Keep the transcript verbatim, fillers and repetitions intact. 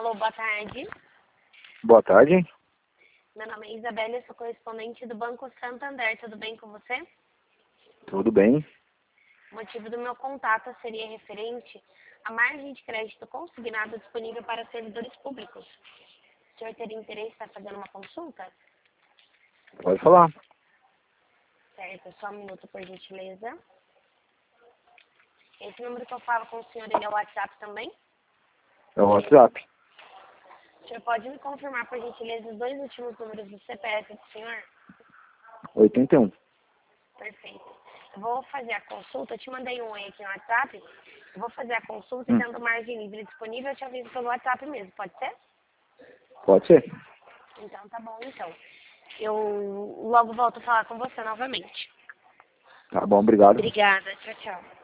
Alô, boa tarde. Boa tarde. Meu nome é Isabela, eu sou correspondente do Banco Santander. Tudo bem com você? Tudo bem? O motivo do meu contato seria referente à margem de crédito consignada disponível para servidores públicos. O senhor teria interesse em estar fazendo uma consulta? Pode falar. Certo, só um minuto, por gentileza. Esse número que eu falo com o senhor, ele é o WhatsApp também? É o WhatsApp. O senhor pode me confirmar, por gentileza, os dois últimos números do C P F do senhor? oitenta e um. Perfeito. Eu vou fazer a consulta, eu te mandei um oi aqui no WhatsApp. Eu vou fazer a consulta Hum. e tendo margem livre disponível, eu te aviso pelo WhatsApp mesmo, pode ser? Pode ser. Então tá bom, então. Eu logo volto a falar com você novamente. Tá bom, obrigado. Obrigada, tchau, tchau.